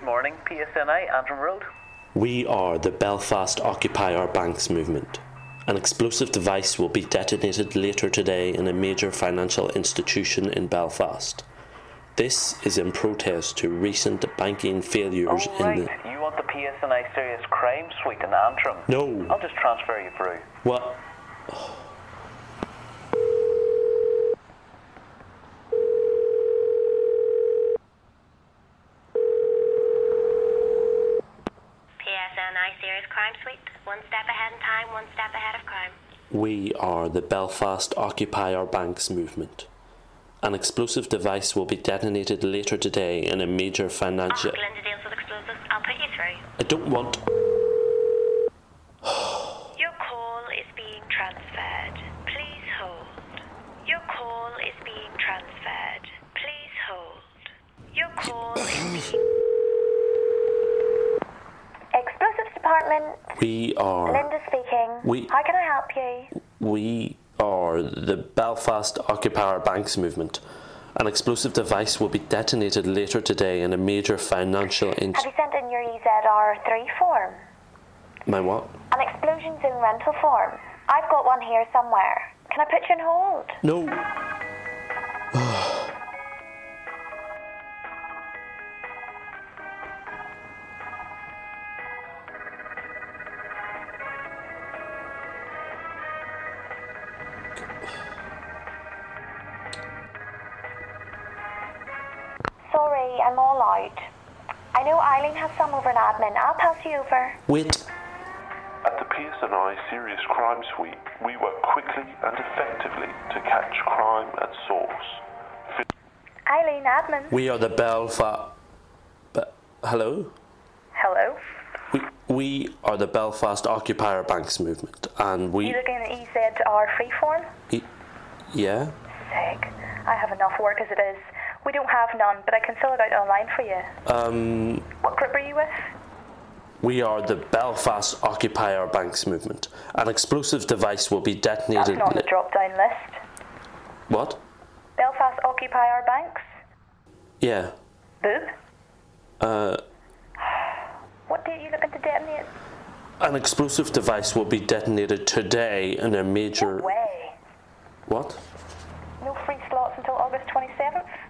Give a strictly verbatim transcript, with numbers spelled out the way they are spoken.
Good morning, P S N I, Antrim Road. We are the Belfast Occupy Our Banks movement. An explosive device will be detonated later today in a major financial institution in Belfast. This is in protest to recent banking failures Oh, right. in the... You want the P S N I Serious Crime Suite in Antrim? No. I'll just transfer you through. What? P S N I Serious Crime Suite. One step ahead in time, one step ahead of crime. We are the Belfast Occupy Our Banks movement. An explosive device will be detonated later today in a major financial... Oh, Glinda deals with explosives. I'll put you through. I don't want... Your call is being transferred. Please hold. Your call is being transferred. Please hold. Your call is being... Explosives Department. We are... Linda speaking. We... How can I help you? We are the Belfast Occupy Our Banks movement. An explosive device will be detonated later today in a major financial... In- Have you sent in your E Z R three form? My what? An explosion zone rental form. I've got one here somewhere. Can I put you on hold? No. Sorry, I'm all out. I know Eileen has some over in admin. I'll pass you over. Wait. At the P S N I Serious Crime Suite, we work quickly and effectively to catch crime at source. Eileen, admin. We are the Belfast... Be- Hello? Hello? We, we are the Belfast Occupy Our Banks movement, and we... You looking at E Z R free form? E- yeah? Sick. I have enough work as it is. We don't have none, but I can fill it out online for you. Um... What group are you with? We are the Belfast Occupy Our Banks movement. An explosive device will be detonated... That's not on the drop-down list. What? Belfast Occupy Our Banks? Yeah. Boop? Uh... What date are you looking to detonate? An explosive device will be detonated today in a major... No way. What? No free slots until August twenty-seventh?